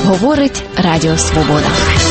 Говорить Радіо Свобода.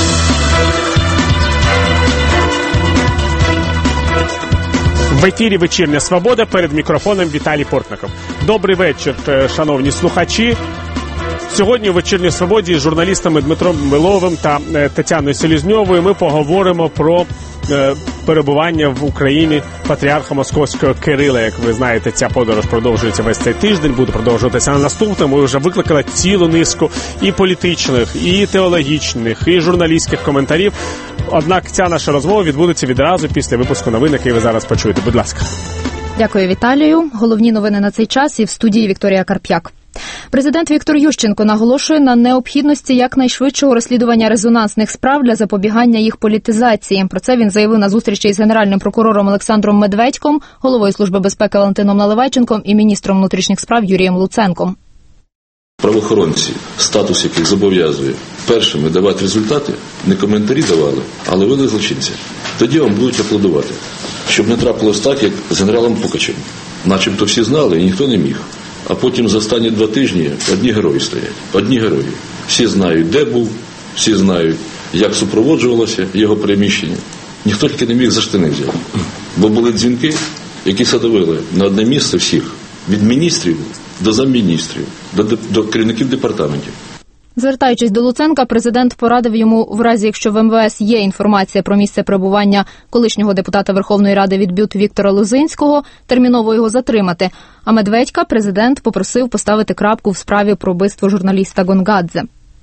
В ефірі «Вечірня Свобода», перед мікрофоном Віталій Портников. Добрий вечір, шановні слухачі. Сьогодні у «Вечірній Свободі з журналістами Дмитром Миловим та Тетяною Селізньовою ми поговоримо про перебування в Україні патріарха Московського Кирила. Як ви знаєте, ця подорож продовжується весь цей тиждень, буде продовжуватися на наступному. Ми вже викликали цілу низку і політичних, і теологічних, і журналістських коментарів. Однак ця наша розмова відбудеться відразу після випуску новин, який ви зараз почуєте. Будь ласка. Дякую, Віталію. Головні новини на цей час і в студії Вікторія Карп'як. Президент Віктор Ющенко наголошує на необхідності якнайшвидшого розслідування резонансних справ для запобігання їх політизації. Про це він заявив на зустрічі із генеральним прокурором Олександром Медведьком, головою Служби безпеки Валентином Наливайченком і міністром внутрішніх справ Юрієм Луценком. Правоохоронці, статус яких зобов'язує першими давати результати, не коментарі давали, а ловили злочинця. Тоді вам будуть аплодувати. Щоб не трапилось так, як з генералом Пукачем. Начебто всі знали і ніхто не міг. А потім за останні 2 тижні одні герої стоять. Одні герої. Всі знають, де був, всі знають, як супроводжувалося його переміщення. Ніхто тільки не міг за штани взяти. Бо були дзвінки, які садовили на одне місце всіх. Від міністрів до замміністрів, до керівників департаментів. Звертаючись до Луценка, президент порадив йому, в разі якщо в МВС є інформація про місце перебування колишнього депутата Верховної Ради від БЮТ Віктора Лозинського, терміново його затримати. А Медведька президент попросив поставити крапку в справі про вбивство журналіста Гонгадзе.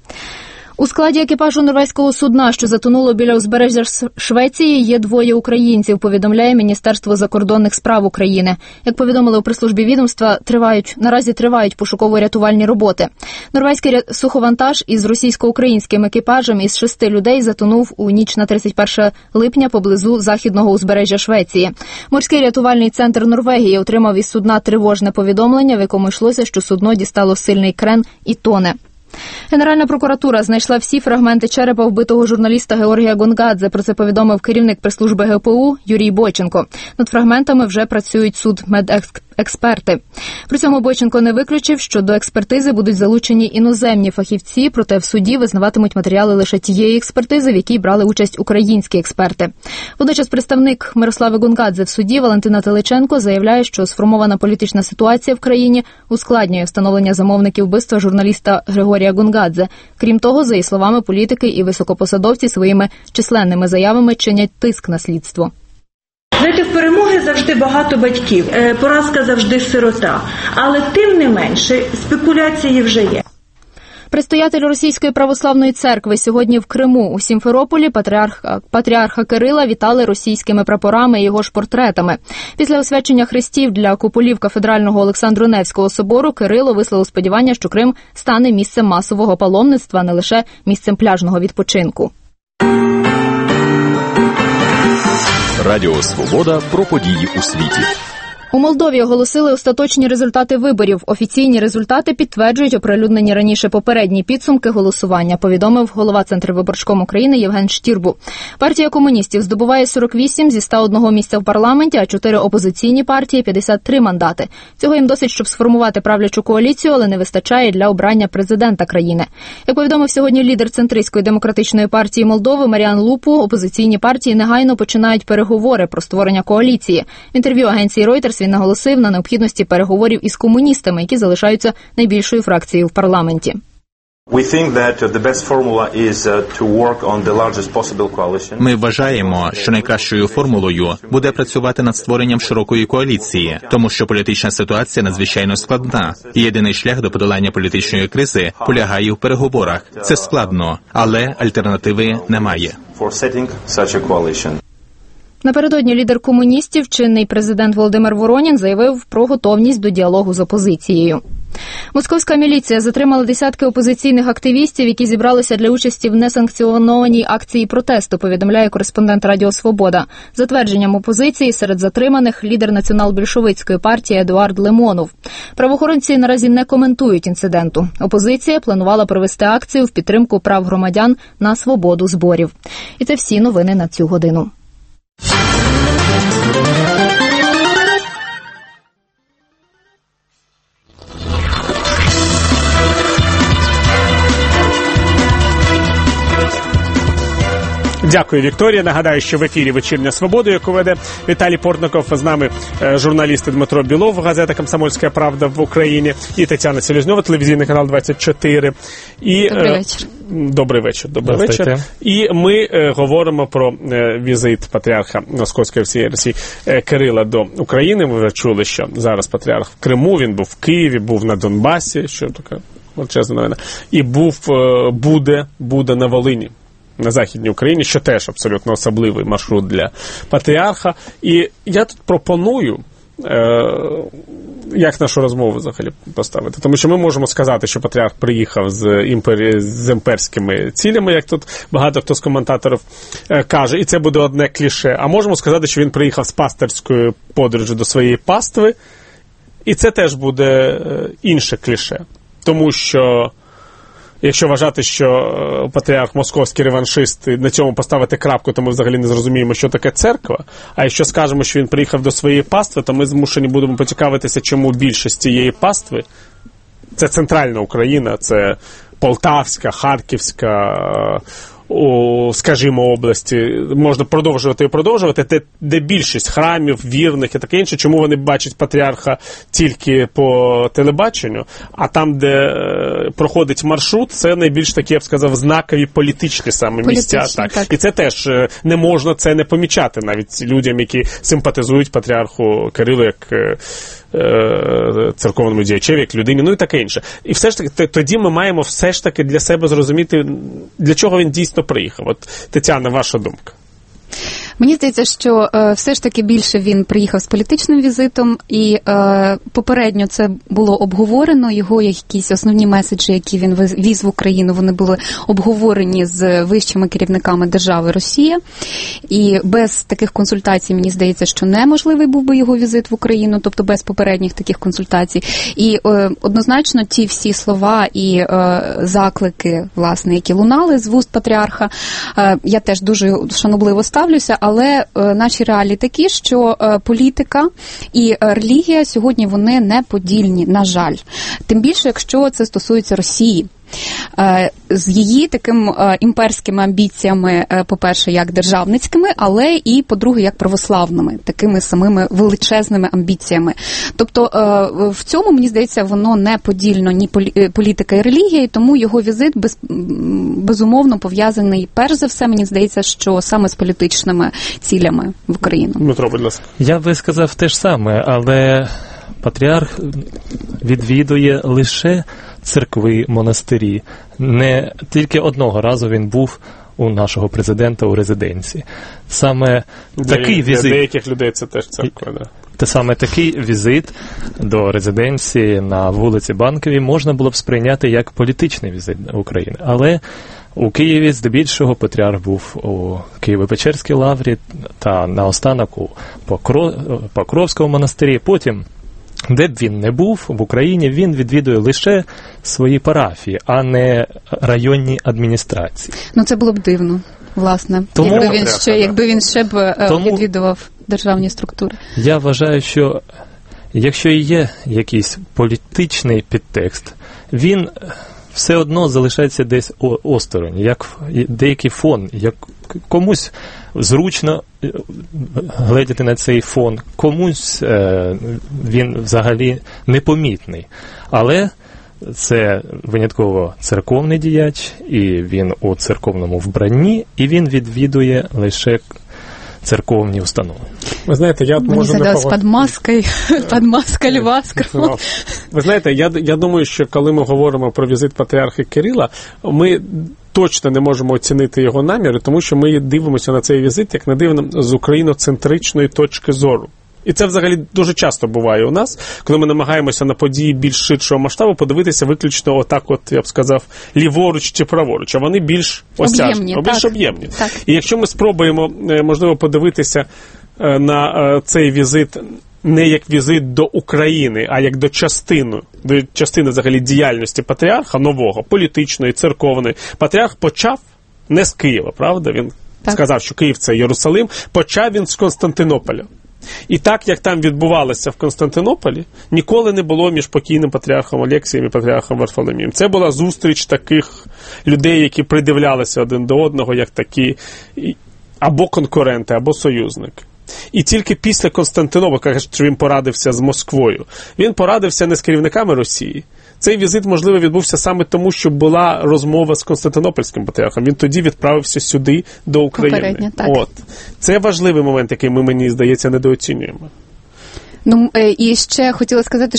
У складі екіпажу норвезького судна, що затонуло біля узбережжя Швеції, є 2 українців, повідомляє Міністерство закордонних справ України. Як повідомили у прес-службі відомства, наразі тривають пошуково-рятувальні роботи. Норвезький суховантаж із російсько-українським екіпажем із 6 людей затонув у ніч на 31 липня поблизу західного узбережжя Швеції. Морський рятувальний центр Норвегії отримав із судна тривожне повідомлення, в якому йшлося, що судно дістало сильний крен і тоне. Генеральна прокуратура знайшла всі фрагменти черепа вбитого журналіста Георгія Гонгадзе. Про це повідомив керівник прес-служби ГПУ Юрій Бойченко. Над фрагментами вже працюють судмедексперти. При цьому Бойченко не виключив, що до експертизи будуть залучені іноземні фахівці, проте в суді визнаватимуть матеріали лише тієї експертизи, в якій брали участь українські експерти. Водночас представник Мирослави Гонгадзе в суді Валентина Теличенко заявляє, що сформована політична ситуація в країні ускладнює встановлення замовників вбивства журналіста Георгія Гонгадзе. Крім того, за її словами, політики і високопосадовці своїми численними заявами чинять тиск на слідство. Знаєте, в перемоги завжди багато батьків, поразка завжди сирота. Але тим не менше, спекуляції вже є. Предстоятель Російської православної церкви сьогодні в Криму. У Сімферополі патріарха Кирила вітали російськими прапорами і його ж портретами. Після освячення хрестів для куполів кафедрального Олександро-Невського собору Кирило висловив сподівання, що Крим стане місцем масового паломництва, а не лише місцем пляжного відпочинку. Радіо «Свобода» про події у світі. У Молдові оголосили остаточні результати виборів. Офіційні результати підтверджують оприлюднені раніше попередні підсумки голосування, повідомив голова Центрвиборчкому України Євген Штірбу. Партія комуністів здобуває 48 зі 101 місця в парламенті, а 4 опозиційні партії – 53 мандати. Цього їм досить, щоб сформувати правлячу коаліцію, але не вистачає для обрання президента країни. Як повідомив сьогодні лідер Центристської демократичної партії Молдови Маріан Лупу, опозиційні партії негайно починають переговори про створення коаліції. В інтерв'ю агенції Reuters він наголосив на необхідності переговорів із комуністами, які залишаються найбільшою фракцією в парламенті. Ми вважаємо, що найкращою формулою буде працювати над створенням широкої коаліції, тому що політична ситуація надзвичайно складна. І єдиний шлях до подолання політичної кризи полягає в переговорах. Це складно, але альтернативи немає. Напередодні лідер комуністів, чинний президент Володимир Воронін, заявив про готовність до діалогу з опозицією. Московська міліція затримала десятки опозиційних активістів, які зібралися для участі в несанкціонованій акції протесту, повідомляє кореспондент Радіо Свобода. За твердженням опозиції, серед затриманих лідер націонал-більшовицької партії Едуард Лимонов. Правоохоронці наразі не коментують інциденту. Опозиція планувала провести акцію в підтримку прав громадян на свободу зборів. І це всі новини на цю годину. Дякую, Вікторія. Нагадаю, що в ефірі «Вечірня Свобода», яку веде Віталій Портников. З нами журналісти Дмитро Білов, газета «Комсомольська правда» в Україні, і Тетяна Селезньова, телевізійний канал 24. І, добрий вечір. Добрий вечір. Добрий вечір. І ми говоримо про візит патріарха Московської всієї Росії Кирила до України. Ми вже чули, що зараз патріарх в Криму, він був в Києві, був на Донбасі, що така величезна новина, і буде на Волині, на Західній Україні, що теж абсолютно особливий маршрут для патріарха. І я тут пропоную, як нашу розмову взагалі поставити. Тому що ми можемо сказати, що патріарх приїхав з імперськими цілями, як тут багато хто з коментаторів каже, і це буде одне кліше. А можемо сказати, що він приїхав з пастирською подорожю до своєї пастви, і це теж буде інше кліше. Тому що якщо вважати, що патріарх московський реваншист, на цьому поставити крапку, то ми взагалі не зрозуміємо, що таке церква. А якщо скажемо, що він приїхав до своєї пастви, то ми змушені будемо поцікавитися, чому більшість цієї пастви – це центральна Україна, це Полтавська, Харківська, скажімо, області, можна продовжувати, де більшість храмів, вірних і таке інше, чому вони бачать патріарха тільки по телебаченню, а там, де проходить маршрут, це найбільш такі, я б сказав, знакові політичні саме місця. Так. І це теж не можна це не помічати навіть людям, які симпатизують патріарху Кирилу як церковному діячеві, як людині, ну і таке інше. І все ж таки, тоді ми маємо все ж таки для себе зрозуміти, для чого він дійсно приїхав. От, Тетяна, ваша думка? Мені здається, що все ж таки більше він приїхав з політичним візитом, і попередньо це було обговорено, його якісь основні меседжі, які він віз в Україну, вони були обговорені з вищими керівниками держави Росія, і без таких консультацій, мені здається, що неможливий був би його візит в Україну, тобто без попередніх таких консультацій. І однозначно ті всі слова і заклики, власне, які лунали з вуст патріарха, я теж дуже шанобливо ставлюся, але наші реалії такі, що політика і релігія сьогодні вони неподільні, на жаль. Тим більше, якщо це стосується Росії. З її таким імперськими амбіціями, по-перше, як державницькими, але і, по-друге, як православними, такими самими величезними амбіціями. Тобто в цьому, мені здається, воно не подільно ні політика і релігія, і тому його візит безумовно пов'язаний, перш за все, мені здається, що саме з політичними цілями в Україну. Дмитро, будь ласка. Я би сказав те ж саме, але патріарх відвідує лише церкви, монастирі. Не тільки одного разу він був у нашого президента у резиденції. Саме такий візит... Для деяких людей це теж церква, да. Та саме такий візит до резиденції на вулиці Банковій можна було б сприйняти як політичний візит України. Але у Києві здебільшого патріарх був у Києво-Печерській лаврі та наостанок у Покровському монастирі. Потім, де б він не був, в Україні він відвідує лише свої парафії, а не районні адміністрації. Ну це було б дивно, власне, якби він ще б відвідував державні структури. Я вважаю, що якщо і є якийсь політичний підтекст, він все одно залишається десь осторонь, як деякий фон, як комусь зручно глядіти на цей фон, комусь він взагалі непомітний. Але це винятково церковний діяч, і він у церковному вбранні, і він відвідує лише церковні установи. Ви знаєте, я можу не під маской льва. Ви знаєте, я думаю, що коли ми говоримо про візит патріарха Кирила, ми точно не можемо оцінити його наміри, тому що ми дивимося на цей візит, як не дивно, з україноцентричної точки зору. І це взагалі дуже часто буває у нас, коли ми намагаємося на події більш ширшого масштабу подивитися виключно отак от, я б сказав, ліворуч чи праворуч, а вони більш осяжні, більш об'ємні. Так. І якщо ми спробуємо, можливо, подивитися на цей візит не як візит до України, а як до частини взагалі діяльності патріарха нового, політичної, церковної. Патріарх почав не з Києва, правда? Він сказав, що Київ – це Єрусалим. Почав він з Константинополя. І так, як там відбувалося в Константинополі, ніколи не було між покійним патріархом Олексієм і патріархом Варфоломієм. Це була зустріч таких людей, які придивлялися один до одного, як такі або конкуренти, або союзники. І тільки після Константинопля, каже, що він порадився з Москвою. Він порадився не з керівниками Росії. Цей візит, можливо, відбувся саме тому, що була розмова з Константинопольським патріархом. Він тоді відправився сюди, до України. От. Це важливий момент, який ми, мені здається, недооцінюємо. Ну, і ще хотіла сказати,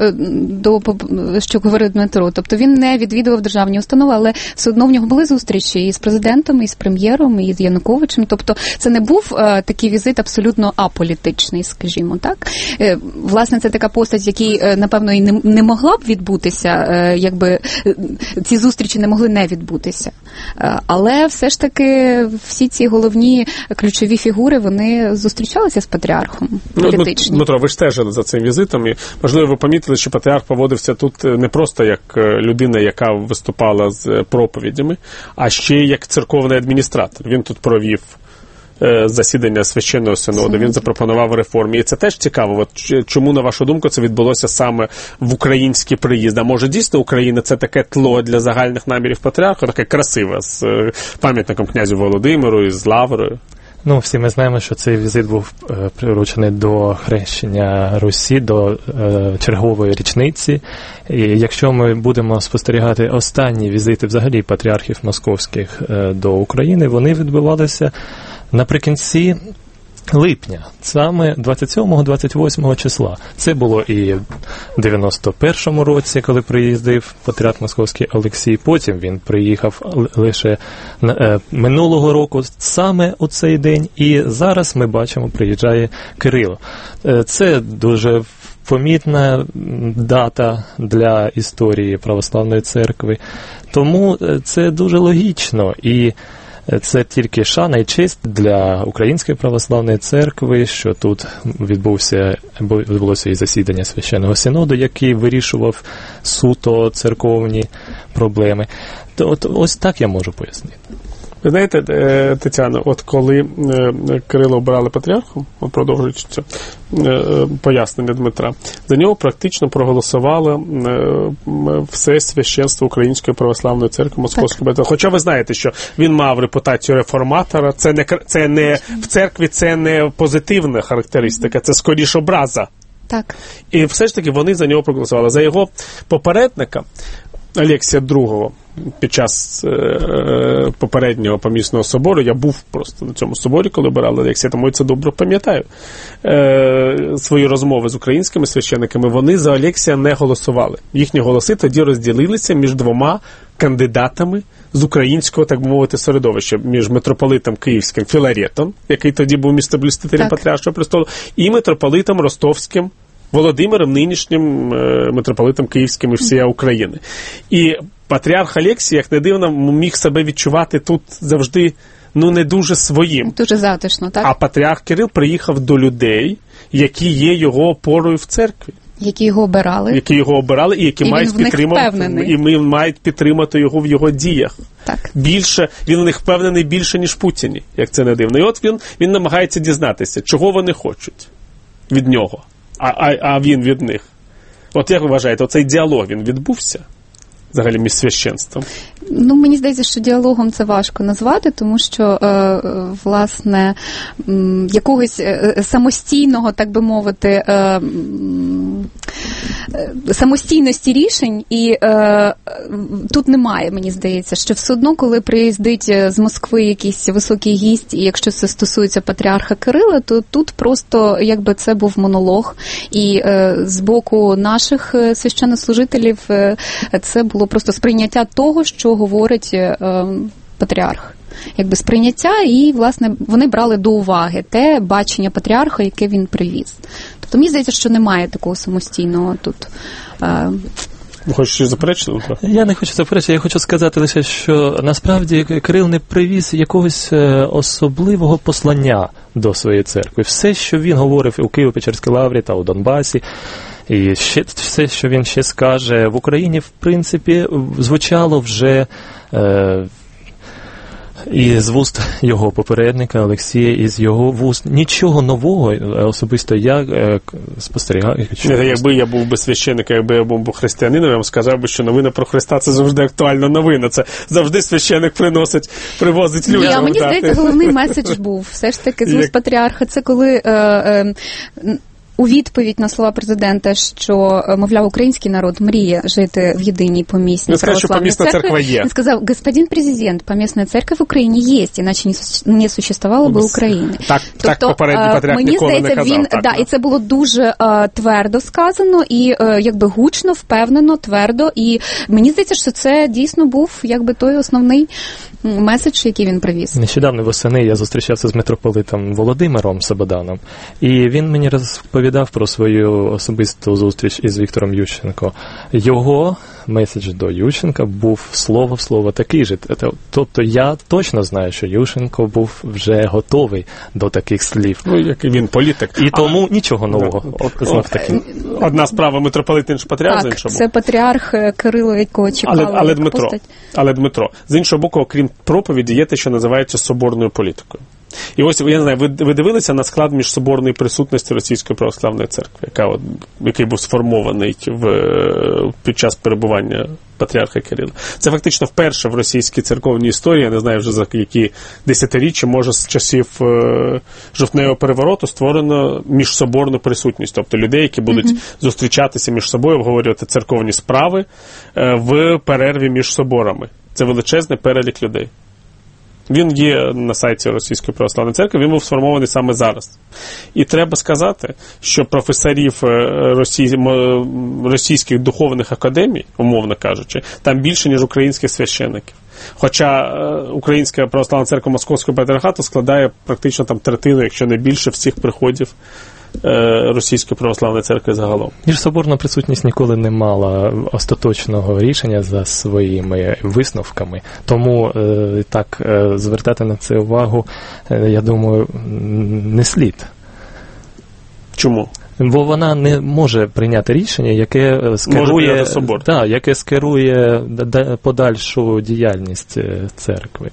що говорив Дмитро. Тобто він не відвідував державні установи, але все одно в нього були зустрічі і з президентом, і з прем'єром, і з Януковичем. Тобто це не був такий візит абсолютно аполітичний, скажімо так. Власне, це така постать, якій, напевно, і не могла б відбутися, якби ці зустрічі не могли не відбутися. Але все ж таки всі ці головні ключові фігури, вони зустрічалися з патріархом політичні. Дмитро, ви ж стежили за цим візитом, і, можливо, ви помітили, що патріарх поводився тут не просто як людина, яка виступала з проповідями, а ще як церковний адміністратор. Він тут провів засідання Священного Синоду, він запропонував реформи. І це теж цікаво. От чому, на вашу думку, це відбулося саме в український приїзд? А може, дійсно, Україна – це таке тло для загальних намірів патріарха, таке красиве, з пам'ятником князю Володимиру і з лаврою? Ну, всі ми знаємо, що цей візит був приручений до хрещення Русі, до чергової річниці. І якщо ми будемо спостерігати останні візити взагалі патріархів московських до України, вони відбувалися наприкінці липня, саме 27-28 числа. Це було і в 91-му році, коли приїздив патріарх московський Олексій. Потім він приїхав лише минулого року, саме у цей день. І зараз ми бачимо, приїжджає Кирило. Це дуже помітна дата для історії Православної Церкви. Тому це дуже логічно. І це тільки шана і честь для Української Православної Церкви, що тут відбулося і засідання Священного Синоду, який вирішував суто церковні проблеми. То ось так я можу пояснити. Ви знаєте, Тетяно, от коли Кирило обирали патріархом, продовжуючи це пояснення Дмитра, за нього практично проголосувало все священство Української Православної Церкви Московської Патріархії. Хоча ви знаєте, що він мав репутацію реформатора, це не в церкві, це не позитивна характеристика, це скоріше образа. Так. І все ж таки вони за нього проголосували. За його попередника Олексія II під час попереднього помісного собору, я був просто на цьому соборі, коли обирали Олексія, тому я це добре пам'ятаю, свої розмови з українськими священниками, вони за Олексія не голосували. Їхні голоси тоді розділилися між двома кандидатами з українського, так би мовити, середовища, між митрополитом Київським Філаретом, який тоді був містоблюстителем Патріаршого престолу, і митрополитом Ростовським Володимиром, нинішнім митрополитом Київським і всієї України. І патріарх Олексій, як не дивно, міг себе відчувати тут завжди, не дуже своїм. Дуже затишно, так? А патріарх Кирил приїхав до людей, які є його опорою в церкві. Які його обирали. І які мають підтримати його в його діях. Так. Більше, він в них впевнений більше, ніж Путіні, як це не дивно. І от він намагається дізнатися, чого вони хочуть від нього. А він від них. От як ви вважаєте, оцей діалог, він відбувся? Взагалі між священством? Мені здається, що діалогом це важко назвати, тому що, власне, якогось самостійного, так би мовити, самостійності рішень і тут немає, мені здається, що все одно, коли приїздить з Москви якийсь високий гість, і якщо це стосується патріарха Кирила, то тут просто, якби це був монолог, і з боку наших священнослужителів це було просто сприйняття того, що говорить патріарх. Якби сприйняття, і, власне, вони брали до уваги те бачення патріарха, яке він привіз. Тобто, мені здається, що немає такого самостійного тут. Ви хочете щось заперечити? Я не хочу заперечити, я хочу сказати лише, що насправді Кирил не привіз якогось особливого послання до своєї церкви. Все, що він говорив у Києво-Печерській лаврі та у Донбасі, і все, що він ще скаже в Україні, в принципі, звучало вже І з вуст його попередника Олексія, і з його вуст нічого нового, особисто я спостерігаю. Якби я був би священником, якби я був би християнином, я вам сказав би, що новина про Христа – це завжди актуальна новина. Це завжди священник привозить людям. А мені здається, головний меседж був все ж таки з вуст патріарха. Це коли у відповідь на слова президента, що, мовляв, український народ мріє жити в єдиній помісній православній церкві, він сказав: господин президент, помісна церква в Україні є, іначе не существувало би України. Так попередній патріарх ніколи не казав. І це було дуже твердо сказано, і якби гучно, впевнено, твердо, і мені здається, що це дійсно був якби той основний меседж, який він привіз. Нещодавно восени я зустрічався з митрополитом Володимиром Сабоданом, і він мені розповідав про свою особисту зустріч із Віктором Ющенко. Його меседж до Ющенка був слово в слово такий же. Тобто я точно знаю, що Ющенко був вже готовий до таких слів. Ну, як він політик. І тому нічого нового. Одна справа митрополит, інший патріарх, з іншого боку. Це патріарх Кирило, якого чекали. Але Дмитро, з іншого боку, окрім проповіді, є те, що називається соборною політикою. І ось, я не знаю, ви дивилися на склад міжсоборної присутності Російської православної церкви, який був сформований під час перебування патріарха Кирила. Це фактично вперше в російській церковній історії, я не знаю вже за які десятиріччя, може з часів жовтневого перевороту, створено міжсоборну присутність. Тобто людей, які будуть зустрічатися між собою, обговорювати церковні справи в перерві між соборами. Це величезний перелік людей. Він є на сайті Російської православної церкви, він був сформований саме зараз. І треба сказати, що професорів російських духовних академій, умовно кажучи, там більше, ніж українських священиків. Хоча Українська православна церква Московського патріархату складає практично там третину, якщо не більше, всіх приходів Російської православної церкви загалом. Міжсоборна присутність ніколи не мала остаточного рішення за своїми висновками, тому так звертати на це увагу, я думаю, не слід. Чому? Бо вона не може прийняти рішення, яке скерує подальшу діяльність церкви.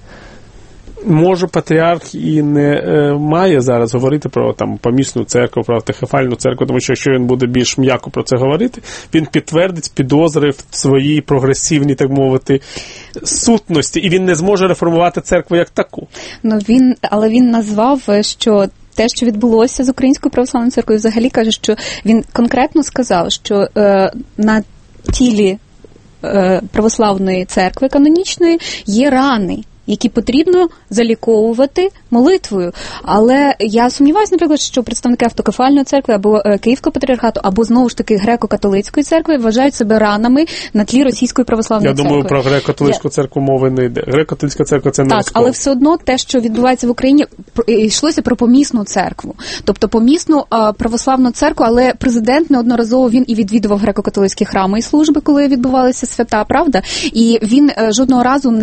Може, патріарх і не має зараз говорити про помісну церкву, про автокефальну церкву, тому що якщо він буде більш м'яко про це говорити, він підтвердить підозри в своїй прогресивній, так мовити, сутності, і він не зможе реформувати церкву як таку. Але він назвав, що те, що відбулося з Українською православною церквою, взагалі каже, що він конкретно сказав, що на тілі православної церкви канонічної є рани, які потрібно заліковувати молитвою. Але я сумніваюся, наприклад, що представники автокефальної церкви або Київського патріархату, або знову ж таки греко-католицької церкви вважають себе ранами на тлі Російської православної церкви. Я думаю, про греко-католицьку церкву мови не йде. Греко-католицька церква – це не розкол. Так, але все одно те, що відбувається в Україні, йшлося про помісну церкву. Тобто помісну православну церкву, але президент неодноразово він і відвідував греко-католицькі храми і служби, коли відбувалися свята, правда? І він жодного разу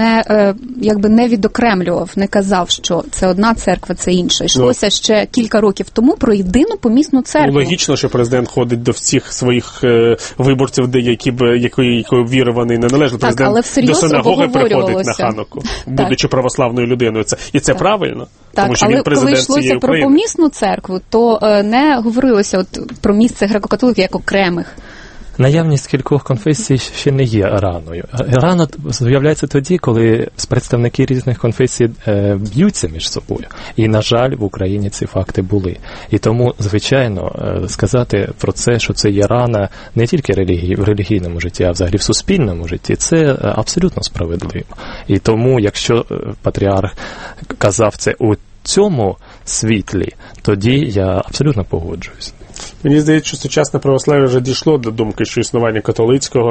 не відокремлював, не казав, що це одна церква, це інша. Йшлося ще кілька років тому про єдину помісну церкву. Логічно, що президент ходить до всіх своїх виборців, якої віри вони не належать. Президент до синагоги приходить на Хануку, будучи православною людиною. І це правильно, тому що він президент цієї України. Але коли йшлося про помісну церкву, то не говорилося про місце греко-католиків як окремих. Наявність кількох конфесій ще не є раною. Рана з'являється тоді, коли представники різних конфесій б'ються між собою. І, на жаль, в Україні ці факти були. І тому, звичайно, сказати про це, що це є рана не тільки в релігійному житті, а взагалі в суспільному житті, це абсолютно справедливо. І тому, якщо патріарх казав це у цьому світлі, тоді я абсолютно погоджуюсь. Мені здається, що сучасне православ'я вже дійшло до думки, що існування католицького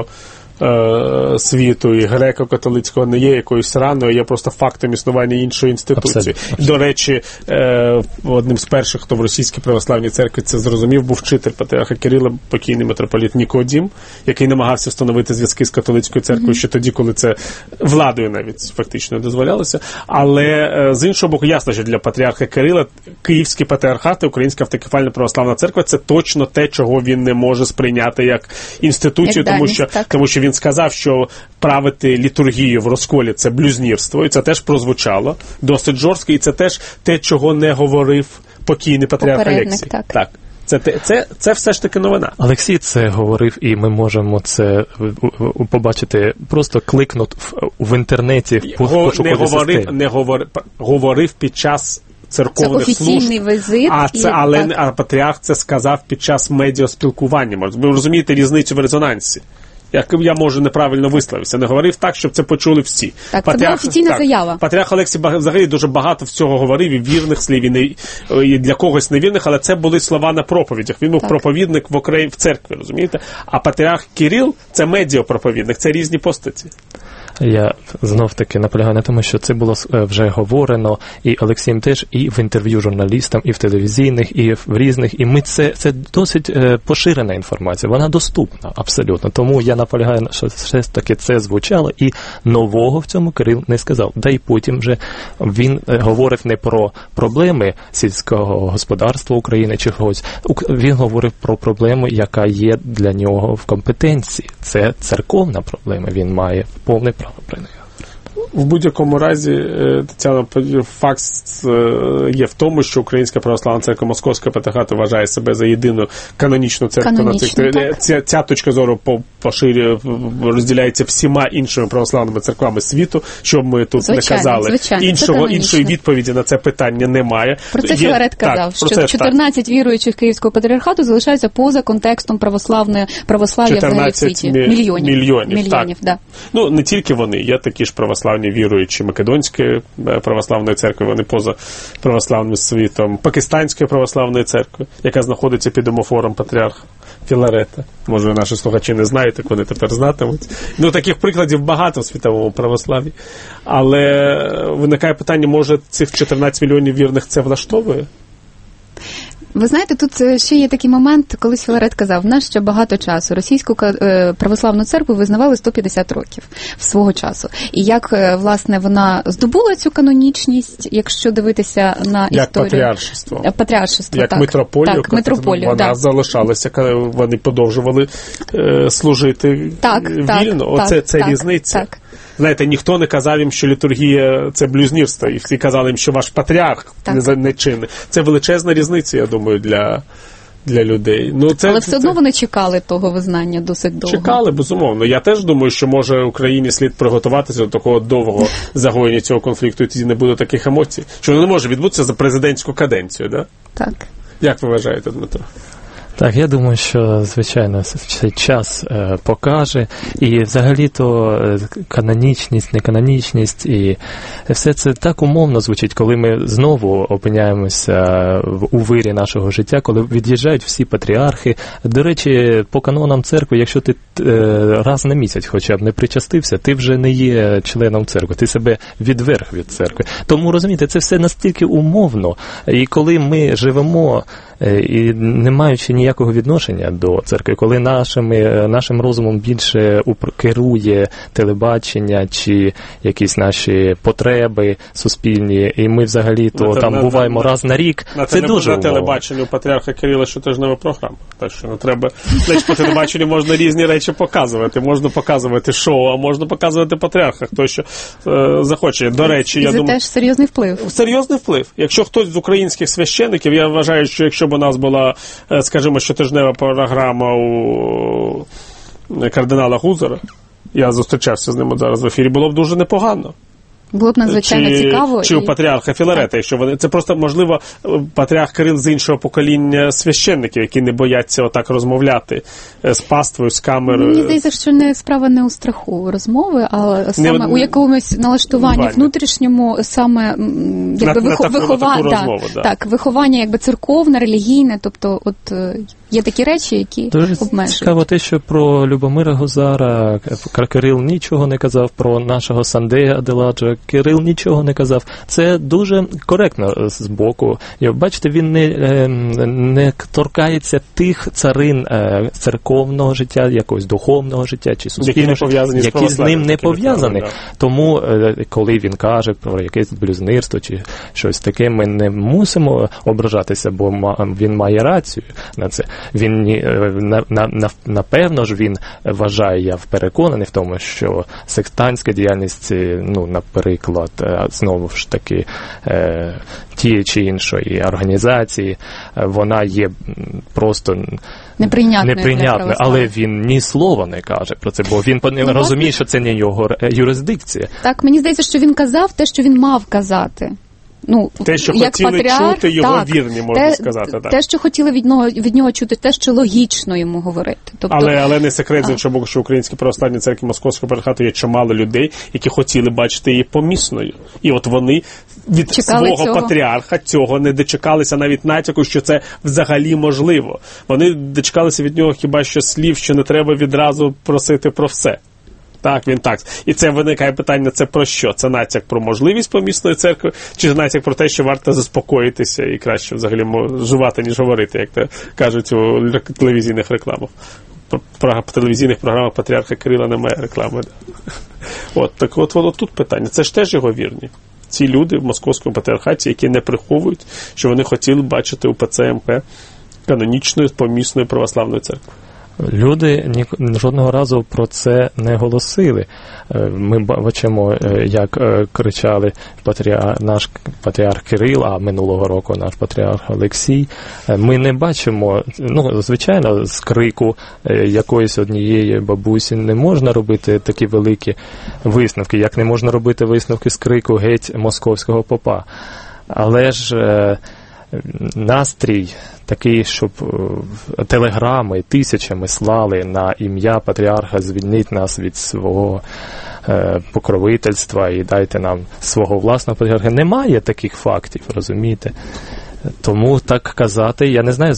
світу і греко-католицького не є якоюсь раною, є просто фактом існування іншої інституції. Абсолютно. До речі, одним з перших, хто в Російській православній церкві це зрозумів, був вчитель патріарха Кирила, покійний митрополит Нікодім, який намагався встановити зв'язки з католицькою церквою ще тоді, коли це владою навіть фактично не дозволялося. Але з іншого боку, ясно, що для патріарха Кирила Київський патріархат і Українська автокефальна православна церква – це точно те, чого він не може сприйняти як інституцію, тому що він він сказав, що правити літургію в розколі – це блюзнірство, і це теж прозвучало досить жорстко, і це теж те, чого не говорив покійний патріарх Алексій. Так. Це все ж таки новина. Олексій це говорив, і ми можемо це побачити, просто кликнути в інтернеті в пошуковій системі. Говорив під час церковних служб. Це офіційний візит. А патріарх це сказав під час медіаспілкування. Ви розумієте різницю в резонансі? Я, може, неправильно висловився. Не говорив так, щоб це почули всі. Так, це була офіційна заява. Патріарх Алексій взагалі дуже багато всього говорив, і вірних слів, і для когось невірних, але це були слова на проповідях. Він був проповідник в церкві, розумієте? А патріарх Кирил – це медіапроповідник, це різні постаті. Я знов-таки наполягаю на тому, що це було вже говорено і Олексієм теж, і в інтерв'ю журналістам, і в телевізійних, і в різних. І ми це досить поширена інформація, вона доступна абсолютно. Тому я наполягаю, що все ж таки це звучало, і нового в цьому Кирил не сказав. Да й потім вже він говорив не про проблеми сільського господарства України чи когось. Він говорив про проблему, яка є для нього в компетенції. Це церковна проблема, він має повне право про неї. В будь-якому разі, Тетяна, факт є в тому, що Українська православна церква Московська Патріархату вважає себе за єдину канонічну церкву. Ця точка зору розділяється всіма іншими православними церквами світу, щоб ми тут не казали. Іншої відповіді на це питання немає. Про це Філарет казав, що 14 віруючих Київського Патріархату залишаються поза контекстом православ'я взагалі в світі. Мільйонів. Так. Ну, не тільки вони, є такі ж православні віруючі Македонської православної церкви, вони поза православним світом, Пакистанської православної церкви, яка знаходиться під омофором патріарха Філарета. Може, наші слухачі не знають, так вони тепер знатимуть. Ну, таких прикладів багато в світовому православ'ї. Але виникає питання, може, цих 14 мільйонів вірних це влаштовує? Ви знаєте, тут ще є такий момент, колись Філарет казав, в нас ще багато часу. Російську православну церкву визнавали 150 років свого часу. І як, власне, вона здобула цю канонічність, якщо дивитися на історію. Як патріаршество. Як митрополію. Так, митрополію, вона залишалася, вони продовжували служити вільно. Оце різниця. Так. Знаєте, ніхто не казав їм, що літургія – це блюзнірство, і всі казали їм, що ваш патріарх не чинний. Це величезна різниця, я думаю, для людей. Але все одно вони чекали того визнання досить довго. Чекали, безумовно. Я теж думаю, що, може, Україні слід приготуватися до такого довгого загоєння цього конфлікту, і тоді не буде таких емоцій. Що воно не може відбутися за президентську каденцію, да? Так. Як ви вважаєте, Дмитро? Так, я думаю, що, звичайно, цей час покаже. І взагалі-то канонічність, неканонічність, і все це так умовно звучить, коли ми знову опиняємося у вирі нашого життя, коли від'їжджають всі патріархи. До речі, по канонам церкви, якщо ти раз на місяць хоча б не причастився, ти вже не є членом церкви, ти себе відверг від церкви. Тому, розумієте, це все настільки умовно. І коли ми живемо і не маючи ніякого відношення до церкви, коли нашим розумом більше керує телебачення чи якісь наші потреби суспільні, і ми взагалі-то там буваємо раз на рік, це дуже умовно. На телебаченні у патріарха Кирила щотижнева програма. Так що не треба, по телебаченню можна різні речі показувати. Можна показувати шоу, а можна показувати патріарха, хто що захоче. До речі, я думаю... Це теж серйозний вплив. Серйозний вплив. Якщо хтось з українських священиків, я вважаю, що якщо б у нас була, скажімо, щотижнева програма у кардинала Гузара, я зустрічався з ним зараз в ефірі, було б дуже непогано. Було б надзвичайно цікаво. Чи у патріарха Філарета, якщо вони... Це просто, можливо, патріарх Кирил з іншого покоління священників, які не бояться отак розмовляти з паствою, з камерою. Мені здається, що справа не у страху розмови, а саме у якомусь налаштуванні внутрішньому, саме виховання якби церковне, релігійне, тобто от є такі речі, які обмежують. Дуже цікаво те, що про Любомира Гузара Кирил нічого не казав, про нашого Сандея Аделаджа Кирил нічого не казав. Це дуже коректно з боку. Бачите, він не торкається тих царин церковного життя, якогось духовного життя чи суспільного життя, які з ним не пов'язані. Тому, коли він каже про якесь блюзнирство чи щось таке, ми не мусимо ображатися, бо він має рацію на це. Він напевно ж він вважає, я переконаний в тому, що сектантська діяльність, ну, наприклад, знову ж таки, тієї чи іншої організації, вона є просто неприйнятною, але він ні слова не каже про це, бо він розуміє, що це не його юрисдикція. Так, мені здається, що він казав те, що він мав казати. Ну, те, що як хотіли патріарх, чути його так, вірні, можна сказати. Так. Те, що хотіли від нього чути, те, що логічно йому говорити. Тобто, але не секрет з іншого боку, що в Українській православній церкві Московського патріархату є чимало людей, які хотіли бачити її помісною. І от вони від свого патріарха цього не дочекалися, навіть натяку, що це взагалі можливо. Вони дочекалися від нього хіба що слів, що не треба відразу просити про все. Так, він так. І це виникає питання, це про що? Це натяк про можливість помісної церкви, чи натяк про те, що варто заспокоїтися і краще взагалі жувати, ніж говорити, як то кажуть у телевізійних рекламах. В телевізійних програмах Патріарха Кирила немає реклами. От, так от тут питання. Це ж теж його вірні. Ці люди в Московському патріархаті, які не приховують, що вони хотіли бачити УПЦ МП канонічною помісною православною церквою. Люди жодного разу про це не голосили. Ми бачимо, як кричали наш патріарх Кирил, а минулого року наш патріарх Олексій. Ми не бачимо, ну, звичайно, з крику якоїсь однієї бабусі не можна робити такі великі висновки, як не можна робити висновки з крику геть московського попа. Але ж настрій такий, щоб телеграми тисячами слали на ім'я патріарха, звільніть нас від свого покровительства і дайте нам свого власного патріарха. Немає таких фактів, розумієте? Тому так казати, я не знаю,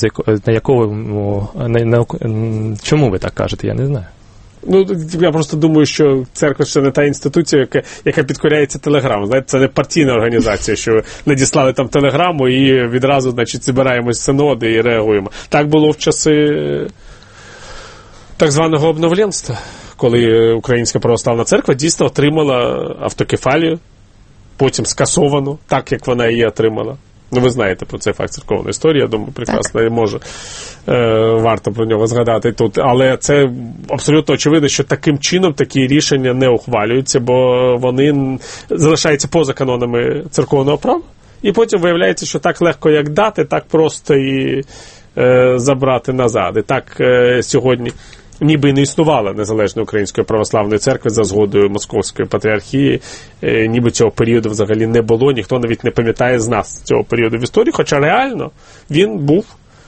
чому ви так кажете, я не знаю. Ну, я просто думаю, що церква ще не та інституція, яка підкоряється телеграму. Знаєте, це не партійна організація, що надіслали там телеграму і відразу, значить, збираємось в синоди і реагуємо. Так було в часи так званого обновленства, коли Українська православна церква дійсно отримала автокефалію, потім скасовану, так, як вона її отримала. Ну, ви знаєте про цей факт церковної історії, я думаю, прекрасно, і може варто про нього згадати тут. Але це абсолютно очевидно, що таким чином такі рішення не ухвалюються, бо вони залишаються поза канонами церковного права. І потім виявляється, що так легко, як дати, так просто і забрати назад. І так сьогодні ніби не існувала незалежної Української православної церкви за згодою Московської патріархії, ніби цього періоду взагалі не було, ніхто навіть не пам'ятає з нас цього періоду в історії, хоча реально він був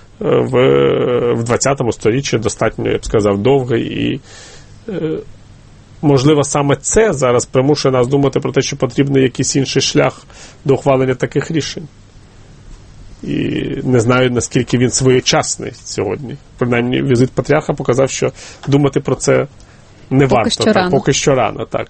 в 20 сторіччі достатньо, я б сказав, довгий і можливо саме це зараз примушує нас думати про те, що потрібний якийсь інший шлях до ухвалення таких рішень. І не знаю, наскільки він своєчасний сьогодні. Принаймні, візит патріарха показав, що думати про це не варто. Поки що рано, так.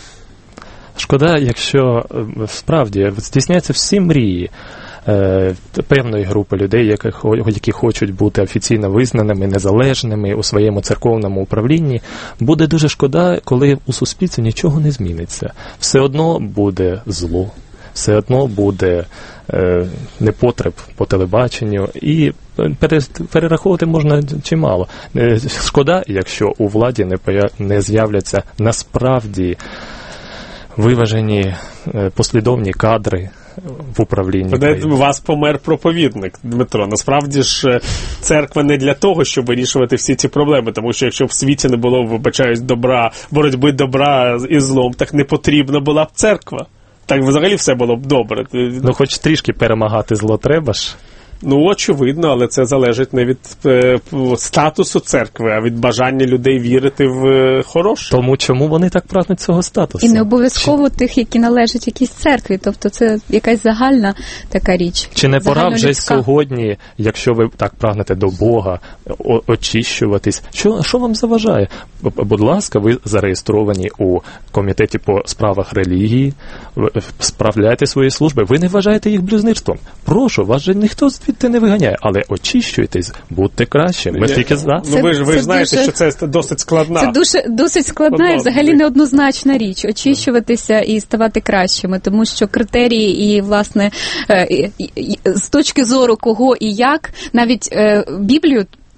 Шкода, якщо справді здійсняються всі мрії певної групи людей, які хочуть бути офіційно визнаними, незалежними у своєму церковному управлінні, буде дуже шкода, коли у суспільстві нічого не зміниться. Все одно буде зло. Все одно буде непотреб по телебаченню, і перераховувати можна чимало. Шкода, якщо у владі не з'являться насправді виважені, послідовні кадри в управлінні. У вас помер проповідник, Дмитро. Насправді ж церква не для того, щоб вирішувати всі ці проблеми, тому що якщо в світі не було, вибачаюсь, боротьби добра із злом, так не потрібна була б церква. Так взагалі все було б добре. Ну, хоч трішки перемагати зло треба ж. Ну, очевидно, але це залежить не від статусу церкви, а від бажання людей вірити в хороше. Тому чому вони так прагнуть цього статусу? І не обов'язково тих, які належать якійсь церкві. Тобто це якась загальна така річ. Чи не пора вже сьогодні, якщо ви так прагнете до Бога, очищуватись? Що вам заважає? Будь ласка, ви зареєстровані у комітеті по справах релігії, справляйте свої служби. Ви не вважаєте їх блюзнірством. Прошу, вас же ніхто звідти не виганяє, але очищуйтесь, будьте кращими. Ми тільки за. Ну ви ж знаєте, що це досить складна. Це досить складна і взагалі неоднозначна річ. Очищуватися і ставати кращими, тому що критерії і, власне, з точки зору кого і як, навіть Біблію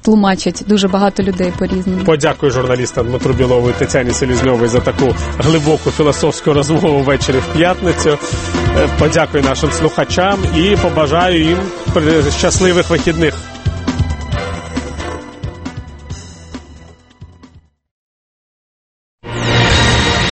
тлумачать дуже багато людей по-різному. Подякую журналістам Дмитру Білову і Тетяні Селізньовій за таку глибоку філософську розмову ввечері в п'ятницю. Подякую нашим слухачам і побажаю їм щасливих вихідних.